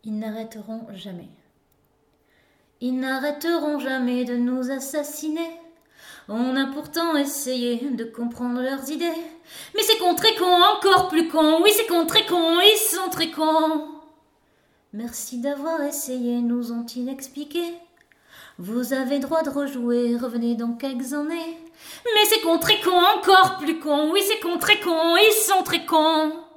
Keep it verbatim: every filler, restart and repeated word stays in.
Ils n'arrêteront jamais. Ils n'arrêteront jamais de nous assassiner. On a pourtant essayé de comprendre leurs idées. Mais ces cons très cons, encore plus cons. Oui, ces cons très cons, ils sont très cons. Merci d'avoir essayé, nous ont-ils expliqué. Vous avez droit de rejouer, revenez dans quelques années. Mais ces cons très cons, encore plus cons. Oui, ces cons très cons, ils sont très cons.